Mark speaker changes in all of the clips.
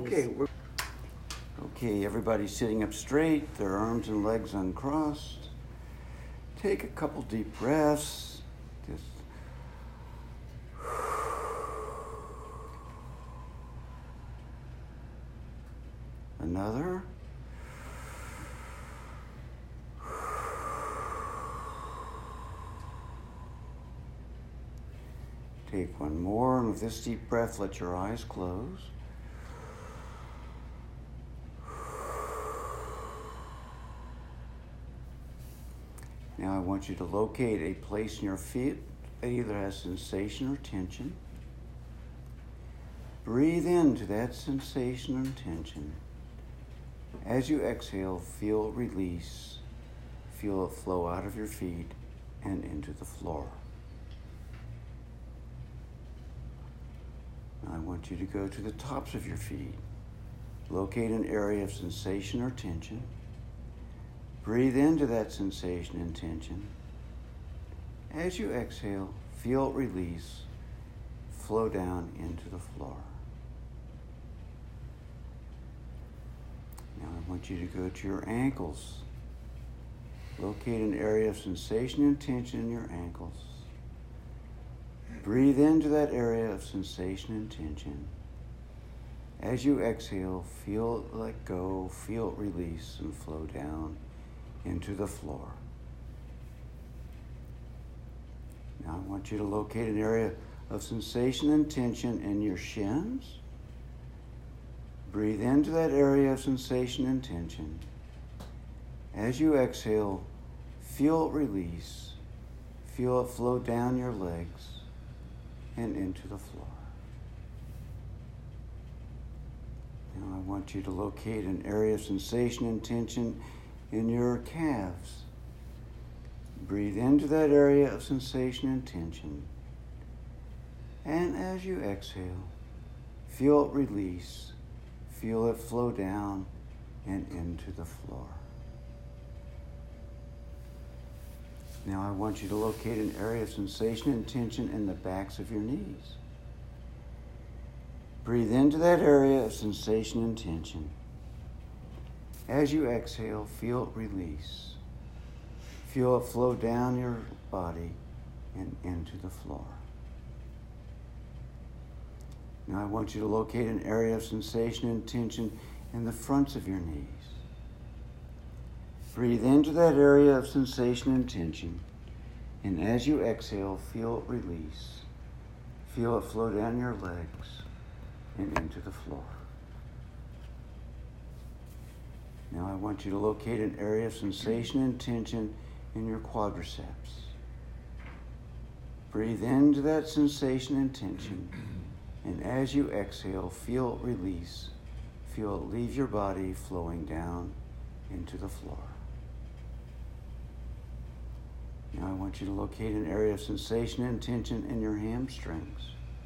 Speaker 1: Okay, everybody's sitting up straight, their arms and legs uncrossed. Take a couple deep breaths. Just another. Take one more, and with this deep breath, let your eyes close. Now I want you to locate a place in your feet that either has sensation or tension. Breathe into that sensation or tension. As you exhale, feel it release. Feel it flow out of your feet and into the floor. Now I want you to go to the tops of your feet. Locate an area of sensation or tension. Breathe into that sensation and tension. As you exhale, feel it release, flow down into the floor. Now I want you to go to your ankles. Locate an area of sensation and tension in your ankles. Breathe into that area of sensation and tension. As you exhale, feel it let go, feel it release and flow down into the floor. Now I want you to locate an area of sensation and tension in your shins. Breathe into that area of sensation and tension. As you exhale, feel it release. Feel it flow down your legs and into the floor. Now I want you to locate an area of sensation and tension in your calves. Breathe into that area of sensation and tension. And as you exhale, feel it release. Feel it flow down and into the floor. Now I want you to locate an area of sensation and tension in the backs of your knees. Breathe into that area of sensation and tension. As you exhale, feel it release. Feel it flow down your body and into the floor. Now I want you to locate an area of sensation and tension in the fronts of your knees. Breathe into that area of sensation and tension, and as you exhale, feel it release. Feel it flow down your legs and into the floor. Now I want you to locate an area of sensation and tension in your quadriceps. Breathe into that sensation and tension, and as you exhale, feel it release. Feel it leave your body, flowing down into the floor. Now I want you to locate an area of sensation and tension in your hamstrings.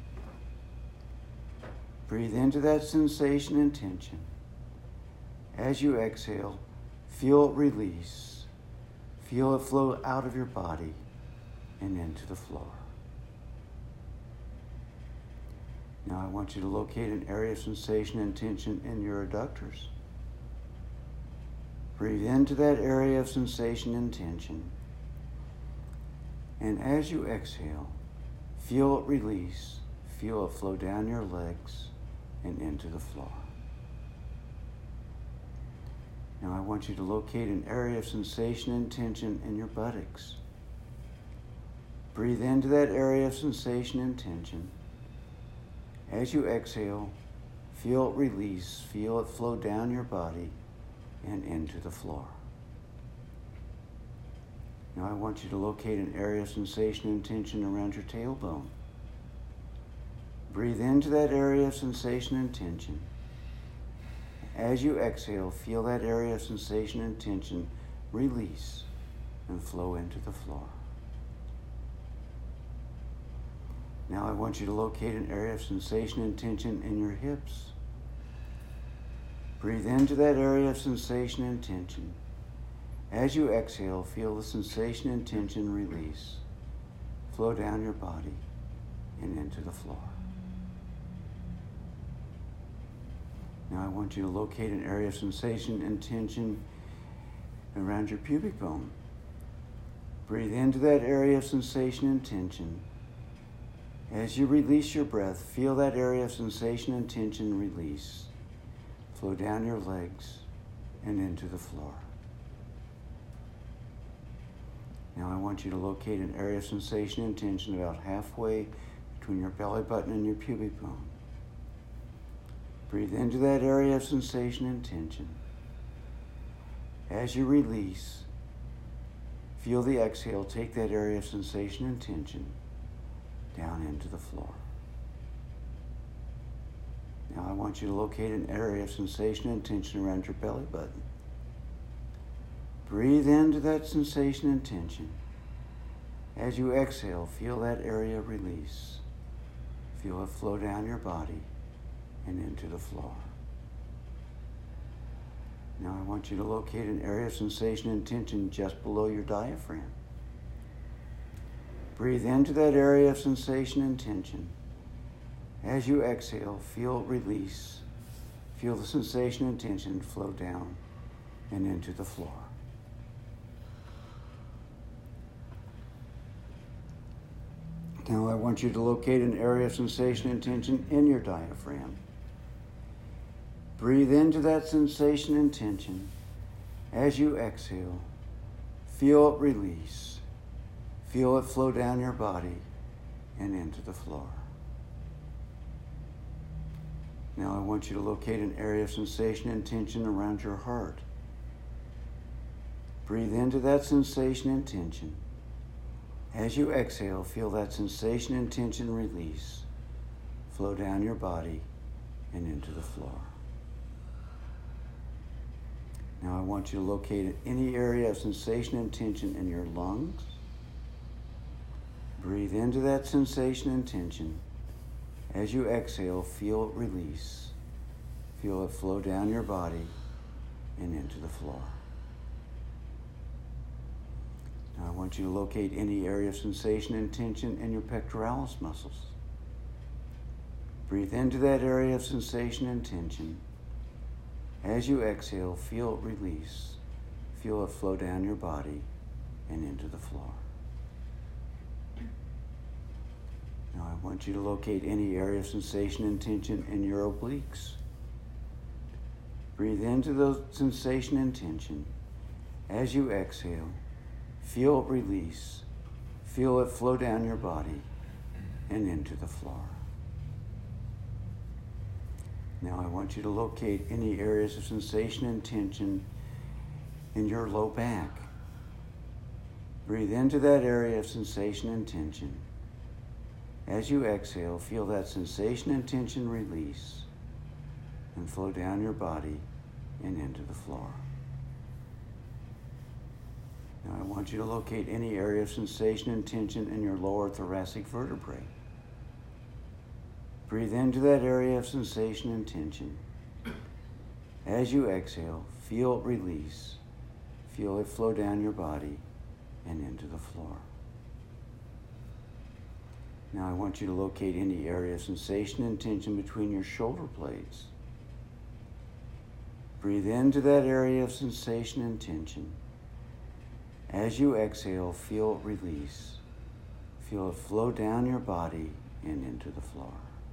Speaker 1: Breathe into that sensation and tension. As you exhale, feel it release. Feel it flow out of your body and into the floor. Now I want you to locate an area of sensation and tension in your adductors. Breathe into that area of sensation and tension. And as you exhale, feel it release. Feel it flow down your legs and into the floor. Now I want you to locate an area of sensation and tension in your buttocks. Breathe into that area of sensation and tension. As you exhale, feel it release. Feel it flow down your body and into the floor. Now I want you to locate an area of sensation and tension around your tailbone. Breathe into that area of sensation and tension. As you exhale, feel that area of sensation and tension release and flow into the floor. Now I want you to locate an area of sensation and tension in your hips. Breathe into that area of sensation and tension. As you exhale, feel the sensation and tension release. Flow down your body and into the floor. Now I want you to locate an area of sensation and tension around your pubic bone. Breathe into that area of sensation and tension. As you release your breath, feel that area of sensation and tension release. Flow down your legs and into the floor. Now I want you to locate an area of sensation and tension about halfway between your belly button and your pubic bone. Breathe into that area of sensation and tension. As you release, feel the exhale take that area of sensation and tension down into the floor. Now I want you to locate an area of sensation and tension around your belly button. Breathe into that sensation and tension. As you exhale, feel that area release. Feel it flow down your body and into the floor. Now I want you to locate an area of sensation and tension just below your diaphragm. Breathe into that area of sensation and tension. As you exhale, feel it release. Feel the sensation and tension flow down and into the floor. Now I want you to locate an area of sensation and tension in your diaphragm. Breathe into that sensation and tension. As you exhale, feel it release. Feel it flow down your body and into the floor. Now I want you to locate an area of sensation and tension around your heart. Breathe into that sensation and tension. As you exhale, feel that sensation and tension release. Flow down your body and into the floor. Now I want you to locate any area of sensation and tension in your lungs. Breathe into that sensation and tension. As you exhale, feel it release. Feel it flow down your body and into the floor. Now I want you to locate any area of sensation and tension in your pectoralis muscles. Breathe into that area of sensation and tension. As you exhale, feel it release. Feel it flow down your body and into the floor. Now I want you to locate any area of sensation and tension in your obliques. Breathe into the sensation and tension. As you exhale, feel it release. Feel it flow down your body and into the floor. Now I want you to locate any areas of sensation and tension in your low back. Breathe into that area of sensation and tension. As you exhale, feel that sensation and tension release and flow down your body and into the floor. Now I want you to locate any area of sensation and tension in your lower thoracic vertebrae. Breathe into that area of sensation and tension. As you exhale, feel it release. Feel it flow down your body and into the floor. Now I want you to locate any area of sensation and tension between your shoulder blades. Breathe into that area of sensation and tension. As you exhale, feel it release. Feel it flow down your body and into the floor.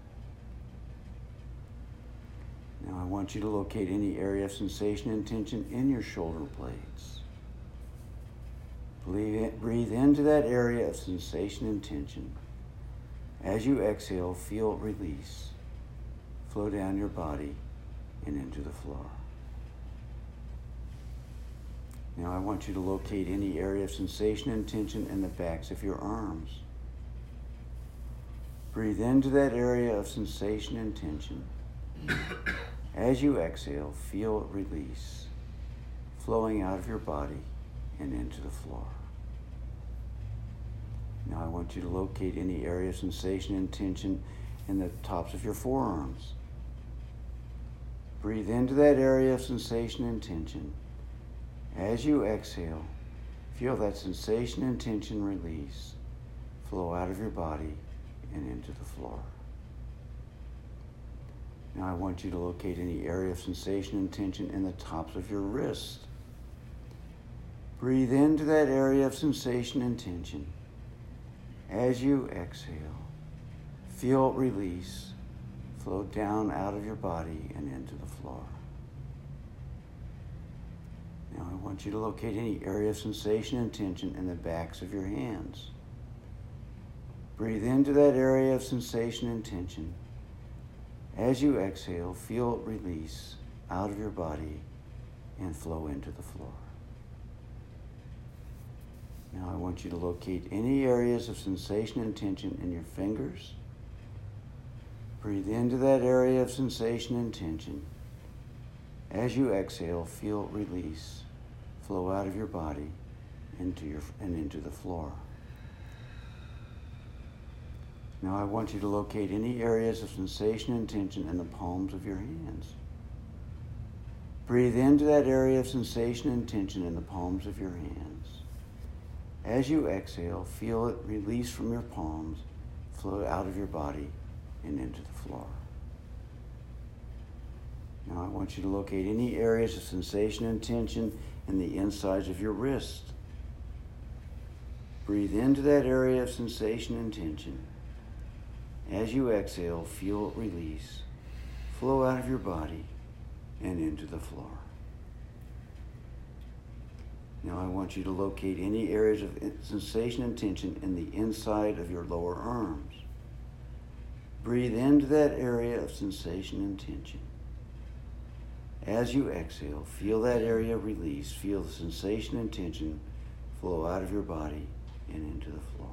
Speaker 1: Now I want you to locate any area of sensation and tension in your shoulder blades. Breathe into that area of sensation and tension. As you exhale, feel it release. Flow down your body and into the floor. Now I want you to locate any area of sensation and tension in the backs of your arms. Breathe into that area of sensation and tension. As you exhale, feel it release, flowing out of your body and into the floor. Now I want you to locate any area of sensation and tension in the tops of your forearms. Breathe into that area of sensation and tension. As you exhale, feel that sensation and tension release, flow out of your body and into the floor. Now I want you to locate any area of sensation and tension in the tops of your wrists. Breathe into that area of sensation and tension. As you exhale, feel it release, flow down out of your body and into the floor. Now I want you to locate any area of sensation and tension in the backs of your hands. Breathe into that area of sensation and tension. As you exhale, feel it release out of your body and flow into the floor. Now I want you to locate any areas of sensation and tension in your fingers. Breathe into that area of sensation and tension. As you exhale, feel it release, flow out of your body into the floor. Now I want you to locate any areas of sensation and tension in the palms of your hands. Breathe into that area of sensation and tension in the palms of your hands. As you exhale, feel it release from your palms, flow out of your body and into the floor. Now I want you to locate any areas of sensation and tension in the insides of your wrist. Breathe into that area of sensation and tension. As you exhale, feel it release, flow out of your body and into the floor. Now I want you to locate any areas of sensation and tension in the inside of your lower arms. Breathe into that area of sensation and tension. As you exhale, feel that area release, feel the sensation and tension flow out of your body and into the floor.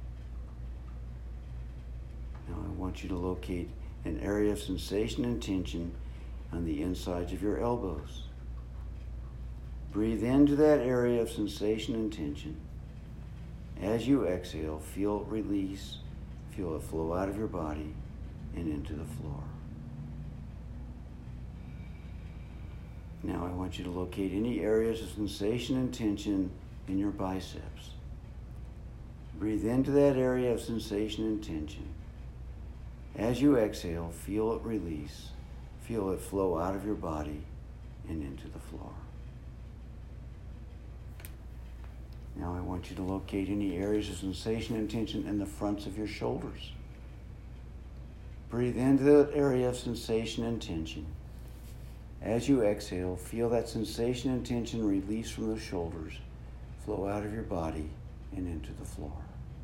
Speaker 1: Now I want you to locate an area of sensation and tension on the insides of your elbows. Breathe into that area of sensation and tension. As you exhale, feel it release, feel it flow out of your body and into the floor. Now I want you to locate any areas of sensation and tension in your biceps. Breathe into that area of sensation and tension. As you exhale, feel it release, feel it flow out of your body and into the floor. Now I want you to locate any areas of sensation and tension in the fronts of your shoulders. Breathe into that area of sensation and tension. As you exhale, feel that sensation and tension release from the shoulders, flow out of your body and into the floor.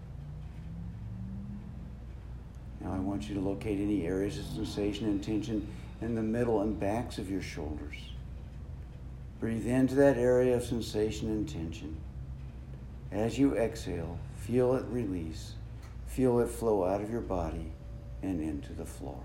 Speaker 1: Now I want you to locate any areas of sensation and tension in the middle and backs of your shoulders. Breathe into that area of sensation and tension. As you exhale, feel it release, feel it flow out of your body and into the floor.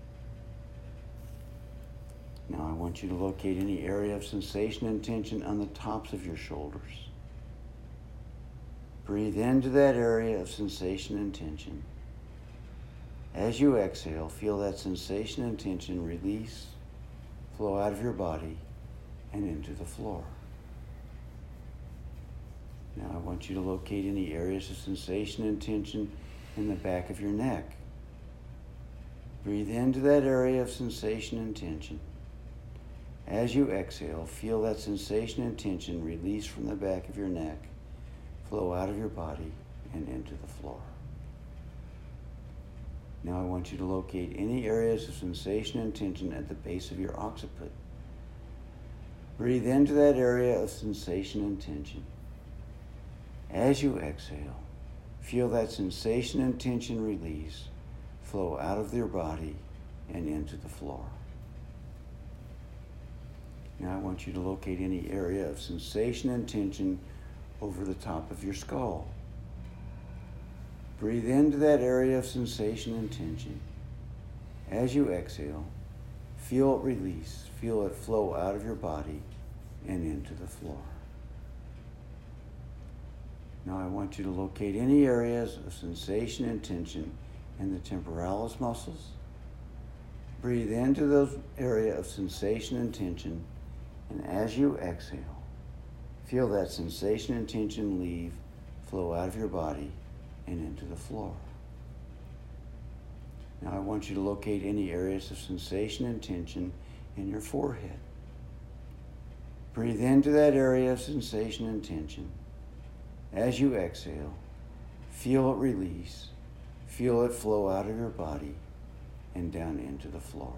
Speaker 1: Now I want you to locate any area of sensation and tension on the tops of your shoulders. Breathe into that area of sensation and tension. As you exhale, feel that sensation and tension release, flow out of your body and into the floor. Now I want you to locate any areas of sensation and tension in the back of your neck. Breathe into that area of sensation and tension. As you exhale, feel that sensation and tension release from the back of your neck, flow out of your body and into the floor. Now I want you to locate any areas of sensation and tension at the base of your occiput. Breathe into that area of sensation and tension. As you exhale, feel that sensation and tension release, flow out of your body and into the floor. Now I want you to locate any area of sensation and tension over the top of your skull. Breathe into that area of sensation and tension. As you exhale, feel it release, feel it flow out of your body and into the floor. Now I want you to locate any areas of sensation and tension in the temporalis muscles. Breathe into those areas of sensation and tension, and as you exhale, feel that sensation and tension leave, flow out of your body and into the floor. Now I want you to locate any areas of sensation and tension in your forehead. Breathe into that area of sensation and tension. As you exhale, feel it release. Feel it flow out of your body and down into the floor.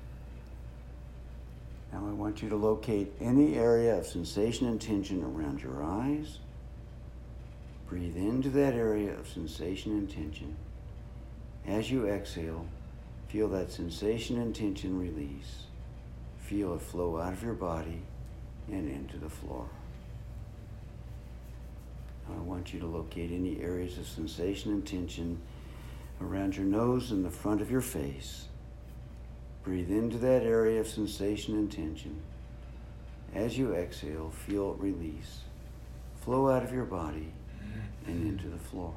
Speaker 1: Now I want you to locate any area of sensation and tension around your eyes. Breathe into that area of sensation and tension. As you exhale, feel that sensation and tension release. Feel it flow out of your body and into the floor. Now I want you to locate any areas of sensation and tension around your nose and the front of your face. Breathe into that area of sensation and tension. As you exhale, feel it release. Flow out of your body and into the floor.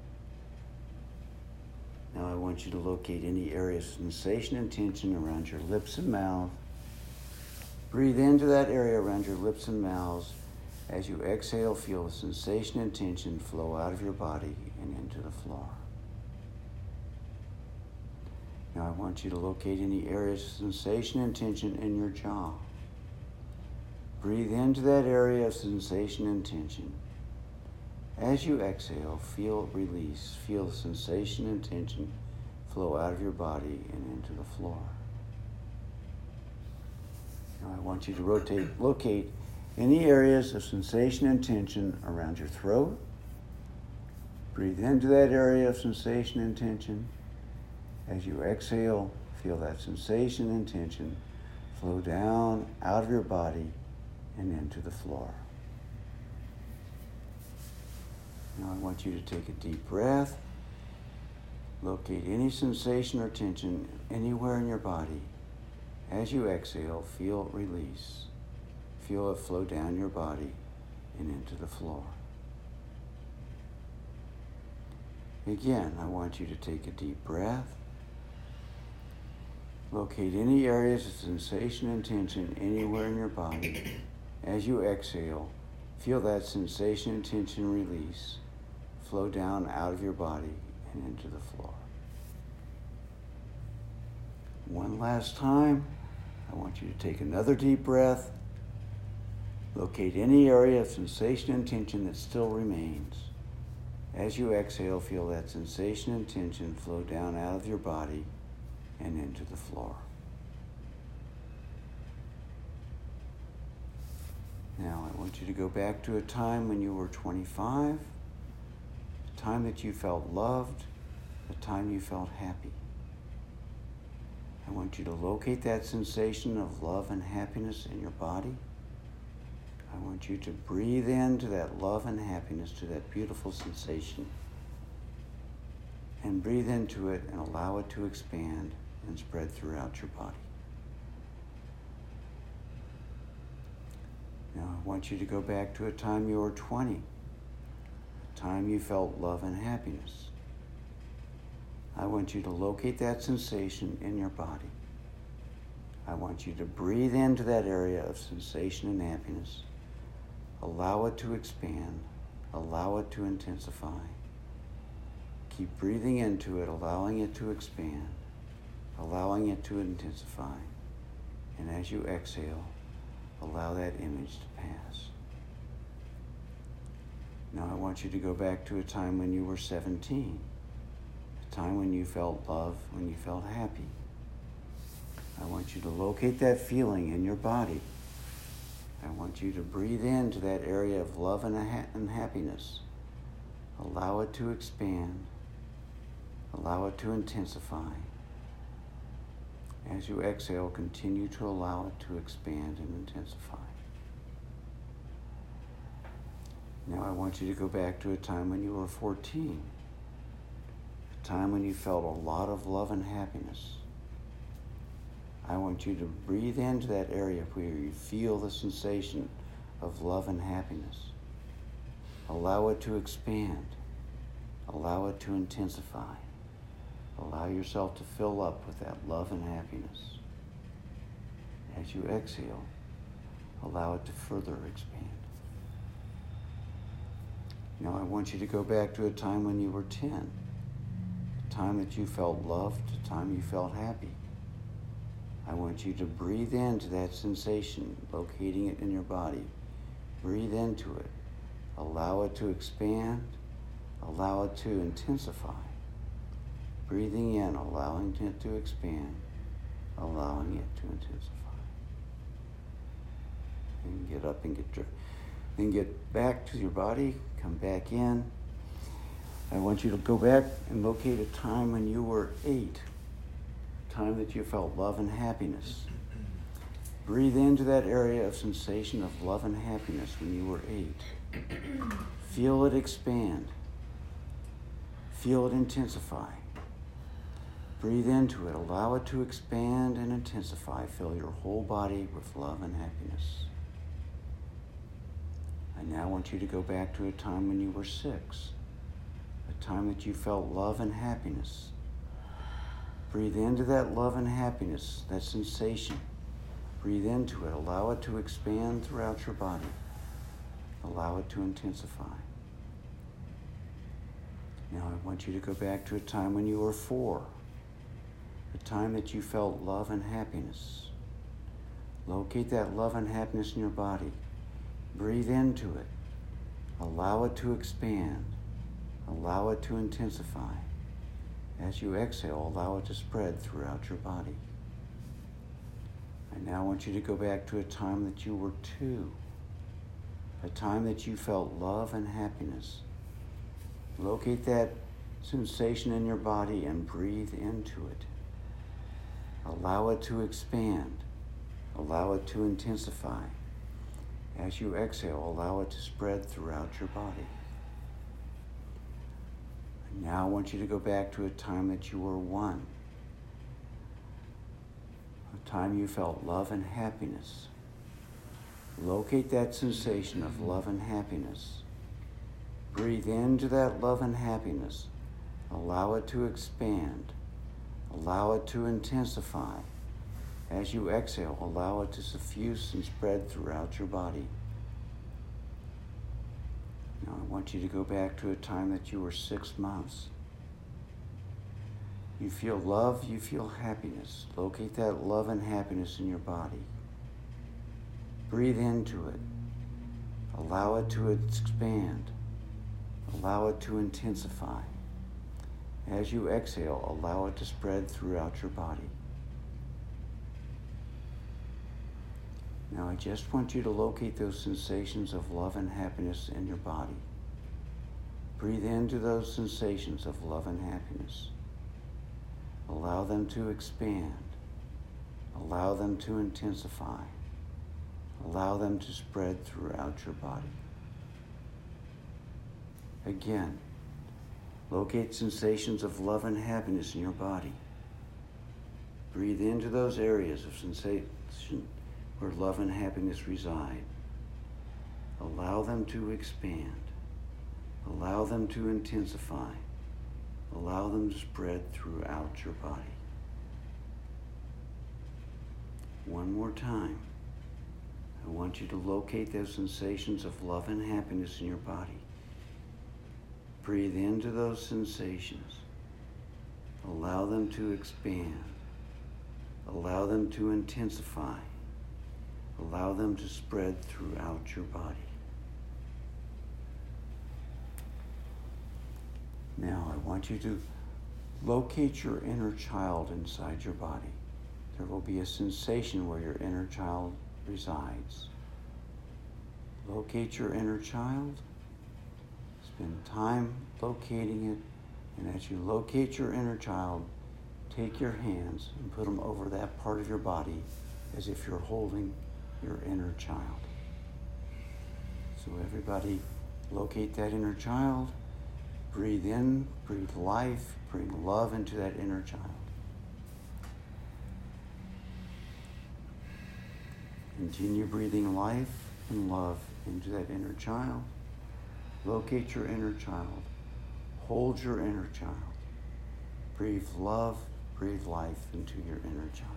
Speaker 1: Now I want you to locate any area of sensation and tension around your lips and mouth. Breathe into that area around your lips and mouths. As you exhale, feel the sensation and tension flow out of your body and into the floor. Now I want you to locate any areas of sensation and tension in your jaw. Breathe into that area of sensation and tension. As you exhale, feel it release. Feel the sensation and tension flow out of your body and into the floor. Now I want you to locate any areas of sensation and tension around your throat. Breathe into that area of sensation and tension. As you exhale, feel that sensation and tension flow down out of your body and into the floor. Now I want you to take a deep breath. Locate any sensation or tension anywhere in your body. As you exhale, feel it release. Feel it flow down your body and into the floor. Again, I want you to take a deep breath. Locate any areas of sensation and tension anywhere in your body. As you exhale, feel that sensation and tension release. Flow down out of your body and into the floor. One last time, I want you to take another deep breath. Locate any area of sensation and tension that still remains. As you exhale, feel that sensation and tension flow down out of your body and into the floor. Now I want you to go back to a time when you were 25, a time that you felt loved, a time you felt happy. I want you to locate that sensation of love and happiness in your body. I want you to breathe into that love and happiness, to that beautiful sensation, and breathe into it and allow it to expand and spread throughout your body. Now I want you to go back to a time you were 20, a time you felt love and happiness. I want you to locate that sensation in your body. I want you to breathe into that area of sensation and happiness. Allow it to expand. Allow it to intensify. Keep breathing into it, allowing it to expand, allowing it to intensify. And as you exhale, allow that image to pass. Now I want you to go back to a time when you were 17, a time when you felt love, when you felt happy. I want you to locate that feeling in your body. I want you to breathe into that area of love and happiness. Allow it to expand. Allow it to intensify. As you exhale, continue to allow it to expand and intensify. Now I want you to go back to a time when you were 14, a time when you felt a lot of love and happiness. I want you to breathe into that area where you feel the sensation of love and happiness. Allow it to expand. Allow it to intensify. Allow yourself to fill up with that love and happiness. As you exhale, allow it to further expand. Now I want you to go back to a time when you were 10, a time that you felt loved, a time you felt happy. I want you to breathe into that sensation, locating it in your body. Breathe into it. Allow it to expand. Allow it to intensify. Breathing in, allowing it to expand, allowing it to intensify. And get up and then get back to your body, come back in. I want you to go back and locate a time when you were 8, a time that you felt love and happiness. Breathe into that area of sensation of love and happiness when you were 8. Feel it expand. Feel it intensify. Breathe into it. Allow it to expand and intensify. Fill your whole body with love and happiness. I now want you to go back to a time when you were 6, a time that you felt love and happiness. Breathe into that love and happiness, that sensation. Breathe into it. Allow it to expand throughout your body. Allow it to intensify. Now I want you to go back to a time when you were 4, a time that you felt love and happiness. Locate that love and happiness in your body. Breathe into it. Allow it to expand. Allow it to intensify. As you exhale, allow it to spread throughout your body. I now want you to go back to a time that you were 2, a time that you felt love and happiness. Locate that sensation in your body and breathe into it. Allow it to expand. Allow it to intensify. As you exhale, allow it to spread throughout your body. And now I want you to go back to a time that you were 1, a time you felt love and happiness. Locate that sensation of love and happiness. Breathe into that love and happiness. Allow it to expand. Allow it to intensify. As you exhale, allow it to suffuse and spread throughout your body. Now I want you to go back to a time that you were 6 months. You feel love, you feel happiness. Locate that love and happiness in your body. Breathe into it. Allow it to expand. Allow it to intensify. As you exhale, allow it to spread throughout your body. Now I just want you to locate those sensations of love and happiness in your body. Breathe into those sensations of love and happiness. Allow them to expand. Allow them to intensify. Allow them to spread throughout your body. Again, locate sensations of love and happiness in your body. Breathe into those areas of sensation where love and happiness reside. Allow them to expand. Allow them to intensify. Allow them to spread throughout your body. One more time. I want you to locate those sensations of love and happiness in your body. Breathe into those sensations. Allow them to expand. Allow them to intensify. Allow them to spread throughout your body. Now I want you to locate your inner child inside your body. There will be a sensation where your inner child resides. Locate your inner child. Spend time locating it. And as you locate your inner child, take your hands and put them over that part of your body as if you're holding your inner child. So everybody locate that inner child. Breathe in, breathe life, bring love into that inner child. Continue breathing life and love into that inner child. Locate your inner child. Hold your inner child. Breathe love, breathe life into your inner child.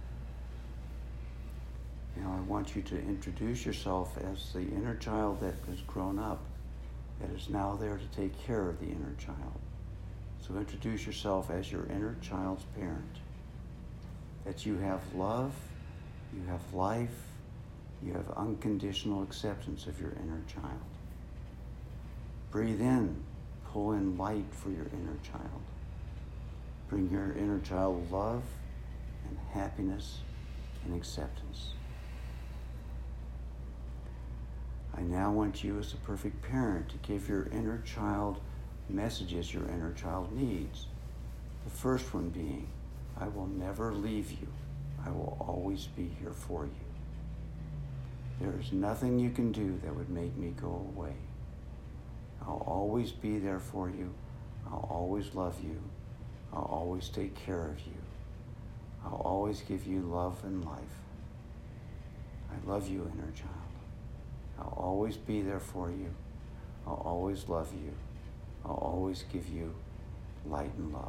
Speaker 1: Now I want you to introduce yourself as the inner child that has grown up, that is now there to take care of the inner child. So introduce yourself as your inner child's parent. That you have love, you have life, you have unconditional acceptance of your inner child. Breathe in, pull in light for your inner child. Bring your inner child love and happiness and acceptance. I now want you as a perfect parent to give your inner child messages your inner child needs. The first one being, I will never leave you. I will always be here for you. There is nothing you can do that would make me go away. I'll always be there for you. I'll always love you. I'll always take care of you. I'll always give you love and life. I love you, inner child. I'll always be there for you. I'll always love you. I'll always give you light and love.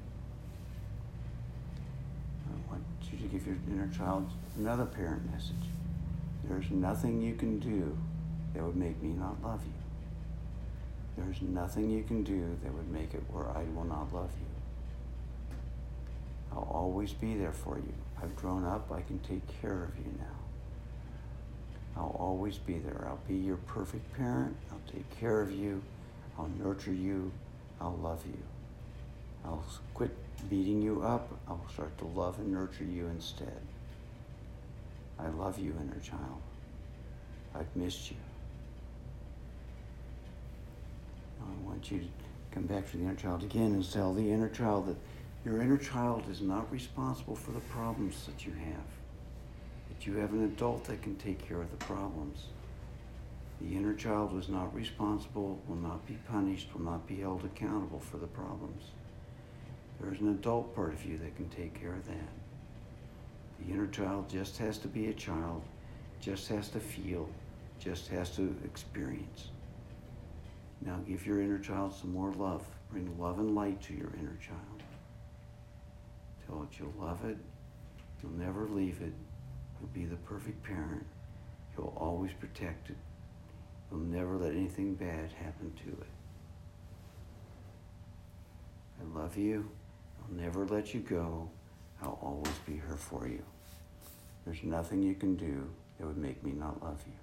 Speaker 1: I want you to give your inner child another parent message. There's nothing you can do that would make me not love you. There's nothing you can do that would make it where I will not love you. I'll always be there for you. I've grown up, I can take care of you now. I'll always be there. I'll be your perfect parent. I'll take care of you. I'll nurture you. I'll love you. I'll quit beating you up. I'll start to love and nurture you instead. I love you, inner child. I've missed you. Now I want you to come back to the inner child again and tell the inner child that your inner child is not responsible for the problems that you have. That you have an adult that can take care of the problems. The inner child was not responsible, will not be punished, will not be held accountable for the problems. There is an adult part of you that can take care of that. The inner child just has to be a child, just has to feel, just has to experience. Now give your inner child some more love. Bring love and light to your inner child. Tell it you'll love it, you'll never leave it, you'll be the perfect parent, you'll always protect it, you'll never let anything bad happen to it. I love you, I'll never let you go, I'll always be here for you. There's nothing you can do that would make me not love you.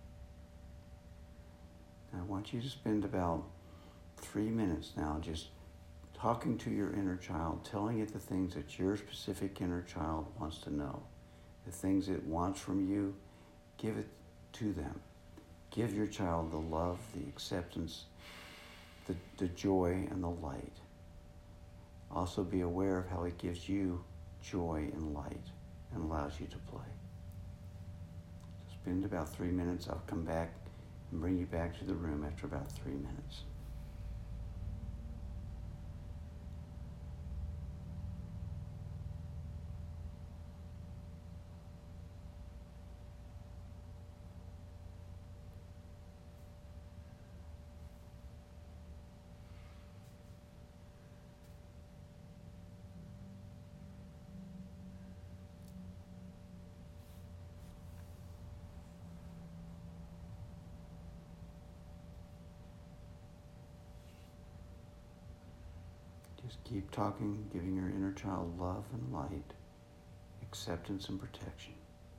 Speaker 1: And I want you to spend about 3 minutes now just talking to your inner child, telling it the things that your specific inner child wants to know. The things it wants from you, give it to them. Give your child the love, the acceptance, the joy, and the light. Also be aware of how it gives you joy and light and allows you to play. So spend about 3 minutes. I'll come back and bring you back to the room after about 3 minutes. Just keep talking, giving your inner child love and light, acceptance and protection.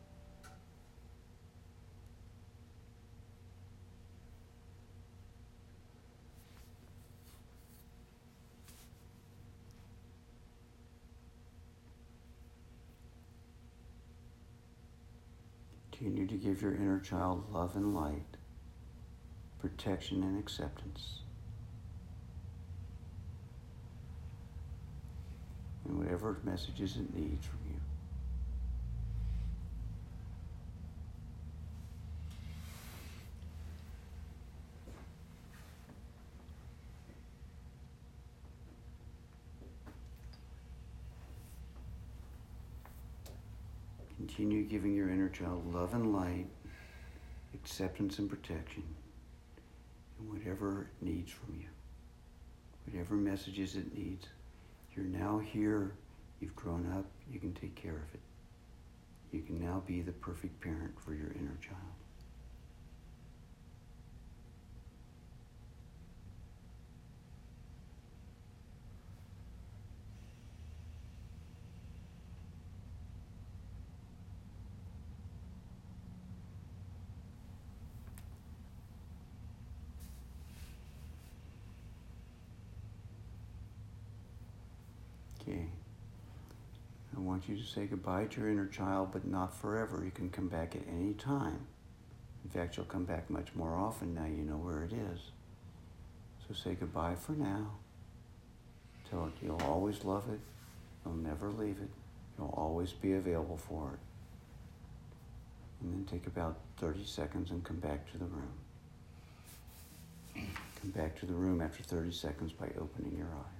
Speaker 1: Continue to give your inner child love and light, protection and acceptance. And whatever messages it needs from you. Continue giving your inner child love and light, acceptance and protection, and whatever it needs from you. Whatever messages it needs. You're now here, you've grown up, you can take care of it. You can now be the perfect parent for your inner child. want you to say goodbye to your inner child, but not forever. You can come back at any time. In fact, you'll come back much more often now you know where it is. So say goodbye for now. Tell it you'll always love it. You'll never leave it. You'll always be available for it. And then take about 30 seconds and come back to the room. Come back to the room after 30 seconds by opening your eyes.